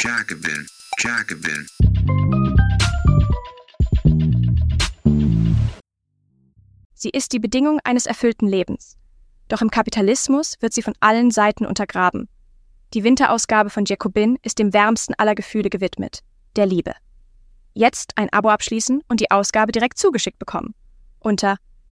Jacobin, Jacobin. Sie ist die Bedingung eines erfüllten Lebens. Doch im Kapitalismus wird sie von allen Seiten untergraben. Die Winterausgabe von Jacobin ist dem wärmsten aller Gefühle gewidmet, der Liebe. Jetzt ein Abo abschließen und die Ausgabe direkt zugeschickt bekommen. Unter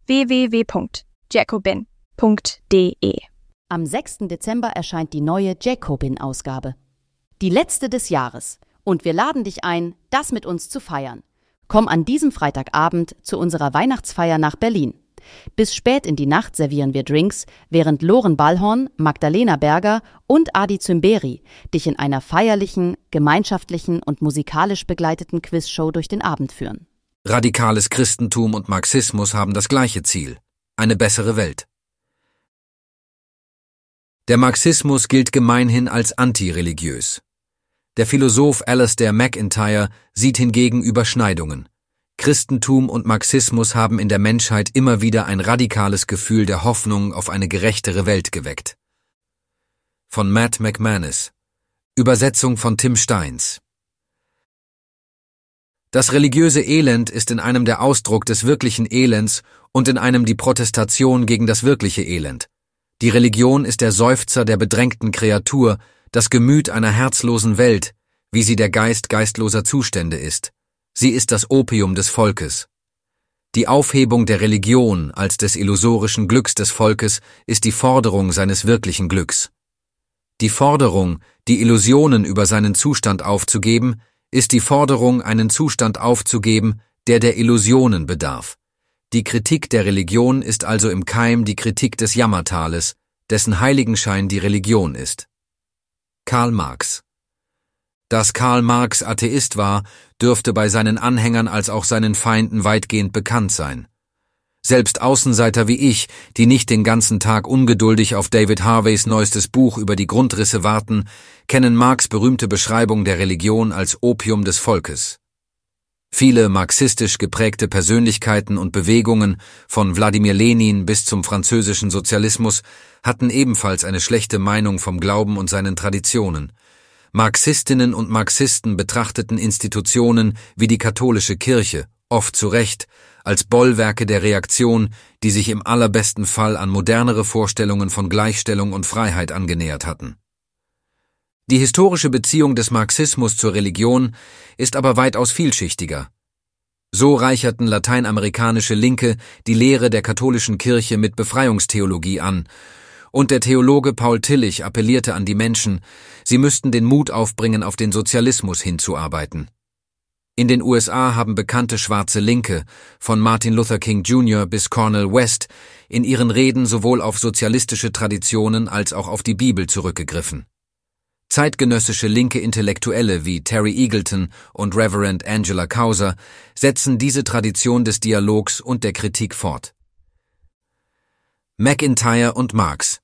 www.jacobin.de. Am 6. Dezember erscheint die neue Jacobin-Ausgabe. Die letzte des Jahres. Und wir laden dich ein, das mit uns zu feiern. Komm an diesem Freitagabend zu unserer Weihnachtsfeier nach Berlin. Bis spät in die Nacht servieren wir Drinks, während Loren Ballhorn, Magdalena Berger und Adi Zymberi dich in einer feierlichen, gemeinschaftlichen und musikalisch begleiteten Quizshow durch den Abend führen. Radikales Christentum und Marxismus haben das gleiche Ziel: eine bessere Welt. Der Marxismus gilt gemeinhin als antireligiös. Der Philosoph Alasdair MacIntyre sieht hingegen Überschneidungen. Christentum und Marxismus haben in der Menschheit immer wieder ein radikales Gefühl der Hoffnung auf eine gerechtere Welt geweckt. Von Matt McManus. Übersetzung von Tim Steins. Das religiöse Elend ist in einem der Ausdruck des wirklichen Elends und in einem die Protestation gegen das wirkliche Elend. Die Religion ist der Seufzer der bedrängten Kreatur, das Gemüt einer herzlosen Welt, wie sie der Geist geistloser Zustände ist. Sie ist das Opium des Volkes. Die Aufhebung der Religion als des illusorischen Glücks des Volkes ist die Forderung seines wirklichen Glücks. Die Forderung, die Illusionen über seinen Zustand aufzugeben, ist die Forderung, einen Zustand aufzugeben, der Illusionen bedarf. Die Kritik der Religion ist also im Keim die Kritik des Jammertales, dessen Heiligenschein die Religion ist. Karl Marx. Dass Karl Marx Atheist war, dürfte bei seinen Anhängern als auch seinen Feinden weitgehend bekannt sein. Selbst Außenseiter wie ich, die nicht den ganzen Tag ungeduldig auf David Harveys neuestes Buch über die Grundrisse warten, kennen Marx' berühmte Beschreibung der Religion als Opium des Volkes. Viele marxistisch geprägte Persönlichkeiten und Bewegungen, von Wladimir Lenin bis zum französischen Sozialismus, hatten ebenfalls eine schlechte Meinung vom Glauben und seinen Traditionen. Marxistinnen und Marxisten betrachteten Institutionen wie die katholische Kirche, oft zu Recht, als Bollwerke der Reaktion, die sich im allerbesten Fall an modernere Vorstellungen von Gleichstellung und Freiheit angenähert hatten. Die historische Beziehung des Marxismus zur Religion ist aber weitaus vielschichtiger. So reicherten lateinamerikanische Linke die Lehre der katholischen Kirche mit Befreiungstheologie an, und der Theologe Paul Tillich appellierte an die Menschen, sie müssten den Mut aufbringen, auf den Sozialismus hinzuarbeiten. In den USA haben bekannte schwarze Linke, von Martin Luther King Jr. bis Cornel West, in ihren Reden sowohl auf sozialistische Traditionen als auch auf die Bibel zurückgegriffen. Zeitgenössische linke Intellektuelle wie Terry Eagleton und Reverend Angela Causer setzen diese Tradition des Dialogs und der Kritik fort. MacIntyre und Marx.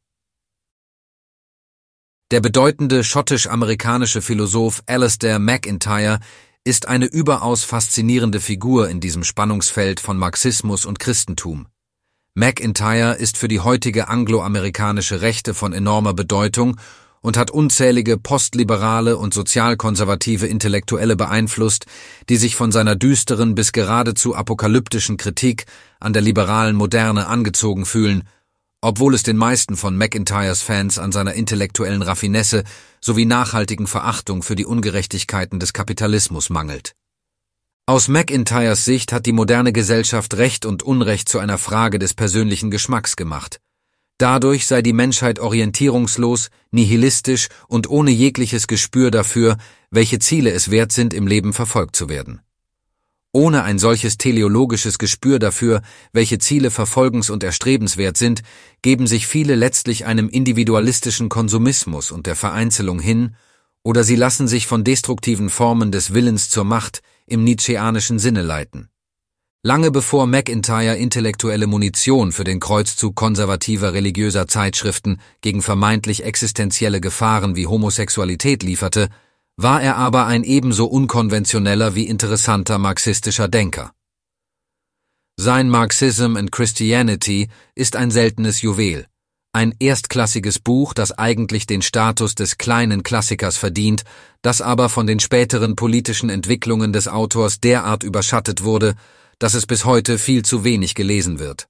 Der bedeutende schottisch-amerikanische Philosoph Alasdair MacIntyre ist eine überaus faszinierende Figur in diesem Spannungsfeld von Marxismus und Christentum. MacIntyre ist für die heutige angloamerikanische Rechte von enormer Bedeutung und hat unzählige postliberale und sozialkonservative Intellektuelle beeinflusst, die sich von seiner düsteren bis geradezu apokalyptischen Kritik an der liberalen Moderne angezogen fühlen, obwohl es den meisten von MacIntyres Fans an seiner intellektuellen Raffinesse sowie nachhaltigen Verachtung für die Ungerechtigkeiten des Kapitalismus mangelt. Aus MacIntyres Sicht hat die moderne Gesellschaft Recht und Unrecht zu einer Frage des persönlichen Geschmacks gemacht. Dadurch sei die Menschheit orientierungslos, nihilistisch und ohne jegliches Gespür dafür, welche Ziele es wert sind, im Leben verfolgt zu werden. Ohne ein solches teleologisches Gespür dafür, welche Ziele verfolgens- und erstrebenswert sind, geben sich viele letztlich einem individualistischen Konsumismus und der Vereinzelung hin, oder sie lassen sich von destruktiven Formen des Willens zur Macht im nietzscheanischen Sinne leiten. Lange bevor MacIntyre intellektuelle Munition für den Kreuzzug konservativer religiöser Zeitschriften gegen vermeintlich existenzielle Gefahren wie Homosexualität lieferte, war er aber ein ebenso unkonventioneller wie interessanter marxistischer Denker. Sein Marxism and Christianity ist ein seltenes Juwel, Ein erstklassiges Buch, das eigentlich den Status des kleinen Klassikers verdient, das aber von den späteren politischen Entwicklungen des Autors derart überschattet wurde, dass es bis heute viel zu wenig gelesen wird.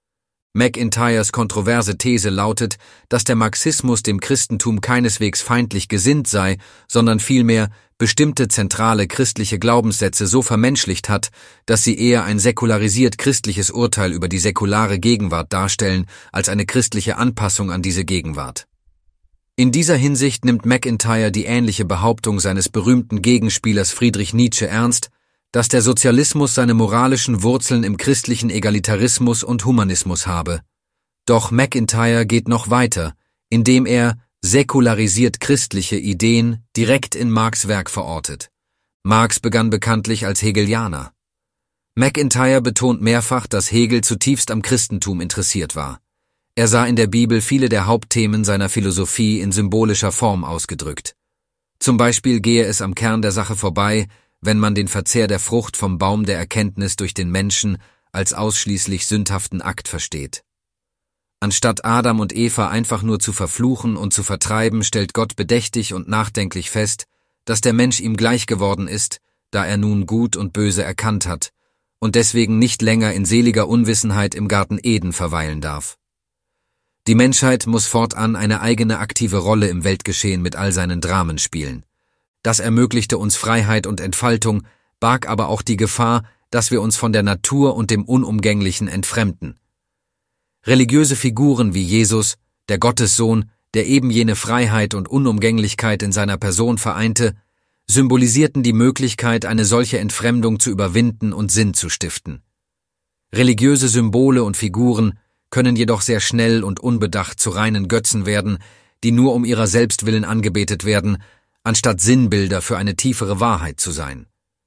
MacIntyres kontroverse These lautet, dass der Marxismus dem Christentum keineswegs feindlich gesinnt sei, sondern vielmehr bestimmte zentrale christliche Glaubenssätze so vermenschlicht hat, dass sie eher ein säkularisiert christliches Urteil über die säkulare Gegenwart darstellen, als eine christliche Anpassung an diese Gegenwart. In dieser Hinsicht nimmt MacIntyre die ähnliche Behauptung seines berühmten Gegenspielers Friedrich Nietzsche ernst, dass der Sozialismus seine moralischen Wurzeln im christlichen Egalitarismus und Humanismus habe. Doch MacIntyre geht noch weiter, indem er säkularisiert christliche Ideen direkt in Marx' Werk verortet. Marx begann bekanntlich als Hegelianer. MacIntyre betont mehrfach, dass Hegel zutiefst am Christentum interessiert war. Er sah in der Bibel viele der Hauptthemen seiner Philosophie in symbolischer Form ausgedrückt. Zum Beispiel gehe es am Kern der Sache vorbei, wenn man den Verzehr der Frucht vom Baum der Erkenntnis durch den Menschen als ausschließlich sündhaften Akt versteht. Anstatt Adam und Eva einfach nur zu verfluchen und zu vertreiben, stellt Gott bedächtig und nachdenklich fest, dass der Mensch ihm gleich geworden ist, da er nun Gut und Böse erkannt hat und deswegen nicht länger in seliger Unwissenheit im Garten Eden verweilen darf. Die Menschheit muss fortan eine eigene aktive Rolle im Weltgeschehen mit all seinen Dramen spielen. Das ermöglichte uns Freiheit und Entfaltung, barg aber auch die Gefahr, dass wir uns von der Natur und dem Unumgänglichen entfremden. Religiöse Figuren wie Jesus, der Gottessohn, der eben jene Freiheit und Unumgänglichkeit in seiner Person vereinte, symbolisierten die Möglichkeit, eine solche Entfremdung zu überwinden und Sinn zu stiften. Religiöse Symbole und Figuren können jedoch sehr schnell und unbedacht zu reinen Götzen werden, die nur um ihrer selbst willen angebetet werden, anstatt Sinnbilder für eine tiefere Wahrheit zu sein.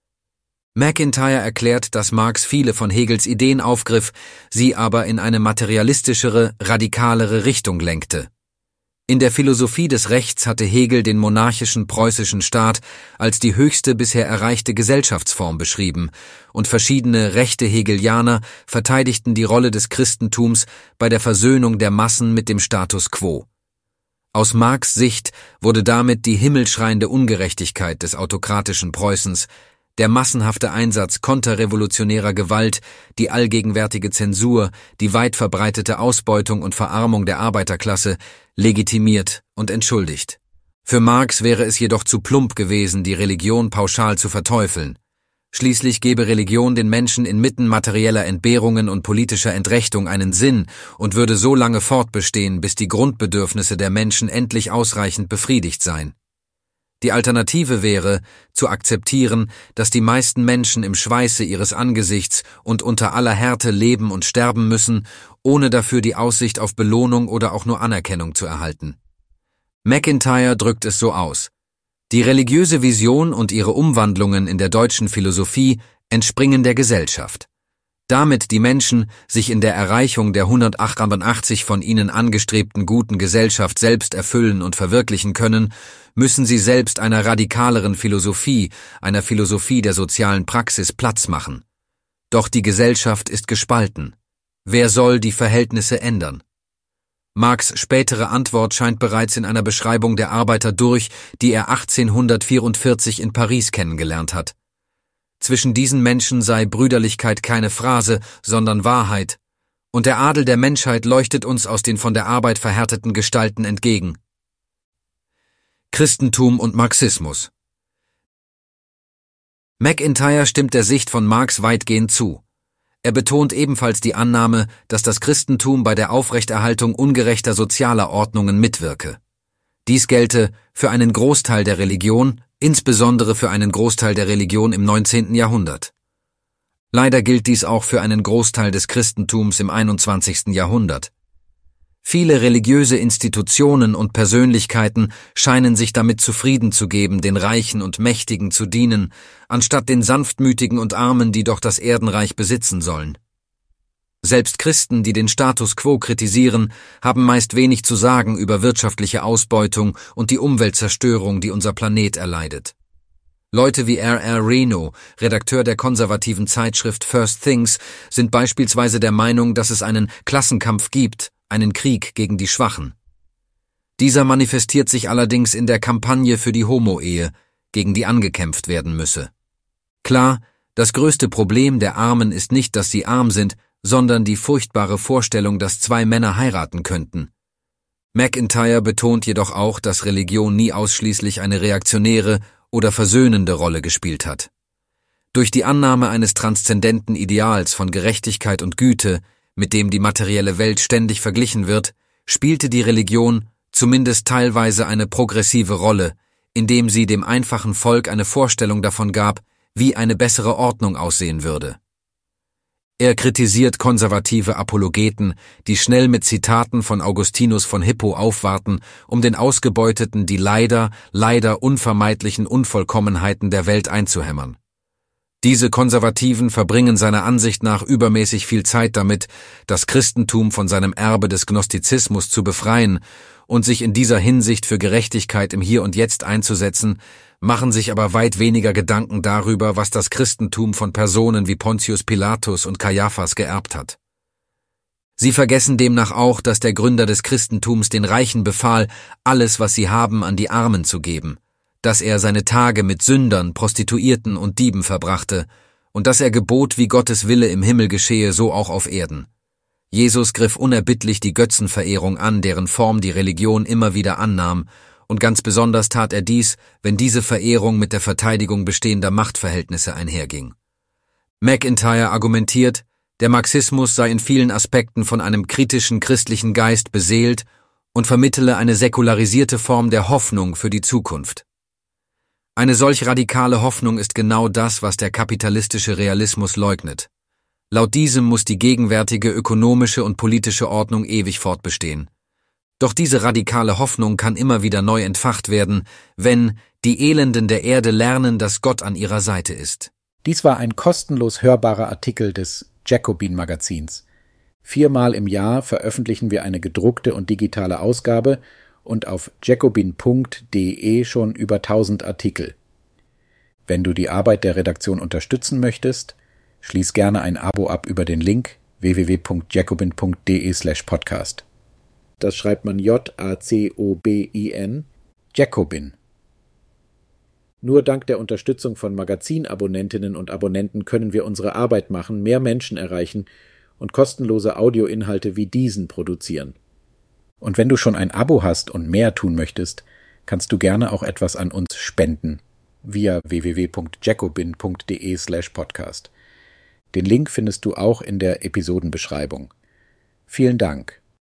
MacIntyre erklärt, dass Marx viele von Hegels Ideen aufgriff, sie aber in eine materialistischere, radikalere Richtung lenkte. In der Philosophie des Rechts hatte Hegel den monarchischen preußischen Staat als die höchste bisher erreichte Gesellschaftsform beschrieben, und verschiedene rechte Hegelianer verteidigten die Rolle des Christentums bei der Versöhnung der Massen mit dem Status quo. Aus Marx' Sicht wurde damit die himmelschreiende Ungerechtigkeit des autokratischen Preußens, der massenhafte Einsatz konterrevolutionärer Gewalt, die allgegenwärtige Zensur, die weit verbreitete Ausbeutung und Verarmung der Arbeiterklasse legitimiert und entschuldigt. Für Marx wäre es jedoch zu plump gewesen, die Religion pauschal zu verteufeln. Schließlich gebe Religion den Menschen inmitten materieller Entbehrungen und politischer Entrechtung einen Sinn und würde so lange fortbestehen, bis die Grundbedürfnisse der Menschen endlich ausreichend befriedigt seien. Die Alternative wäre, zu akzeptieren, dass die meisten Menschen im Schweiße ihres Angesichts und unter aller Härte leben und sterben müssen, ohne dafür die Aussicht auf Belohnung oder auch nur Anerkennung zu erhalten. MacIntyre drückt es so aus: Die religiöse Vision und ihre Umwandlungen in der deutschen Philosophie entspringen der Gesellschaft. Damit die Menschen sich in der Erreichung der 188 von ihnen angestrebten guten Gesellschaft selbst erfüllen und verwirklichen können, müssen sie selbst einer radikaleren Philosophie, einer Philosophie der sozialen Praxis Platz machen. Doch die Gesellschaft ist gespalten. Wer soll die Verhältnisse ändern? Marx' spätere Antwort scheint bereits in einer Beschreibung der Arbeiter durch, die er 1844 in Paris kennengelernt hat. Zwischen diesen Menschen sei Brüderlichkeit keine Phrase, sondern Wahrheit, und der Adel der Menschheit leuchtet uns aus den von der Arbeit verhärteten Gestalten entgegen. Christentum und Marxismus. MacIntyre stimmt der Sicht von Marx weitgehend zu. Er betont ebenfalls die Annahme, dass das Christentum bei der Aufrechterhaltung ungerechter sozialer Ordnungen mitwirke. Dies gelte für einen Großteil der Religion, insbesondere für einen Großteil der Religion im 19. Jahrhundert. Leider gilt dies auch für einen Großteil des Christentums im 21. Jahrhundert. Viele religiöse Institutionen und Persönlichkeiten scheinen sich damit zufrieden zu geben, den Reichen und Mächtigen zu dienen, anstatt den Sanftmütigen und Armen, die doch das Erdenreich besitzen sollen. Selbst Christen, die den Status quo kritisieren, haben meist wenig zu sagen über wirtschaftliche Ausbeutung und die Umweltzerstörung, die unser Planet erleidet. Leute wie R.R. Reno, Redakteur der konservativen Zeitschrift First Things, sind beispielsweise der Meinung, dass es einen Klassenkampf gibt einen Krieg gegen die Schwachen. Dieser manifestiert sich allerdings in der Kampagne für die Homo-Ehe, gegen die angekämpft werden müsse. Klar, das größte Problem der Armen ist nicht, dass sie arm sind, sondern die furchtbare Vorstellung, dass zwei Männer heiraten könnten. MacIntyre betont jedoch auch, dass Religion nie ausschließlich eine reaktionäre oder versöhnende Rolle gespielt hat. Durch die Annahme eines transzendenten Ideals von Gerechtigkeit und Güte, mit dem die materielle Welt ständig verglichen wird, spielte die Religion zumindest teilweise eine progressive Rolle, indem sie dem einfachen Volk eine Vorstellung davon gab, wie eine bessere Ordnung aussehen würde. Er kritisiert konservative Apologeten, die schnell mit Zitaten von Augustinus von Hippo aufwarten, um den Ausgebeuteten die leider unvermeidlichen Unvollkommenheiten der Welt einzuhämmern. Diese Konservativen verbringen seiner Ansicht nach übermäßig viel Zeit damit, das Christentum von seinem Erbe des Gnostizismus zu befreien und sich in dieser Hinsicht für Gerechtigkeit im Hier und Jetzt einzusetzen, machen sich aber weit weniger Gedanken darüber, was das Christentum von Personen wie Pontius Pilatus und Kajaphas geerbt hat. Sie vergessen demnach auch, dass der Gründer des Christentums den Reichen befahl, alles, was sie haben, an die Armen zu geben, dass er seine Tage mit Sündern, Prostituierten und Dieben verbrachte und dass er gebot, wie Gottes Wille im Himmel geschehe, so auch auf Erden. Jesus griff unerbittlich die Götzenverehrung an, deren Form die Religion immer wieder annahm, und ganz besonders tat er dies, wenn diese Verehrung mit der Verteidigung bestehender Machtverhältnisse einherging. MacIntyre argumentiert, der Marxismus sei in vielen Aspekten von einem kritischen christlichen Geist beseelt und vermittele eine säkularisierte Form der Hoffnung für die Zukunft. Eine solch radikale Hoffnung ist genau das, was der kapitalistische Realismus leugnet. Laut diesem muss die gegenwärtige ökonomische und politische Ordnung ewig fortbestehen. Doch diese radikale Hoffnung kann immer wieder neu entfacht werden, wenn die Elenden der Erde lernen, dass Gott an ihrer Seite ist. Dies war ein kostenlos hörbarer Artikel des Jacobin-Magazins. 4-mal im Jahr veröffentlichen wir eine gedruckte und digitale Ausgabe und auf jacobin.de schon über 1000 Artikel. Wenn du die Arbeit der Redaktion unterstützen möchtest, schließ gerne ein Abo ab über den Link www.jacobin.de/podcast. Das schreibt man Jacobin, Jacobin. Nur dank der Unterstützung von Magazinabonnentinnen und Abonnenten können wir unsere Arbeit machen, mehr Menschen erreichen und kostenlose Audioinhalte wie diesen produzieren. Und wenn du schon ein Abo hast und mehr tun möchtest, kannst du gerne auch etwas an uns spenden via www.jacobin.de/podcast. Den Link findest du auch in der Episodenbeschreibung. Vielen Dank.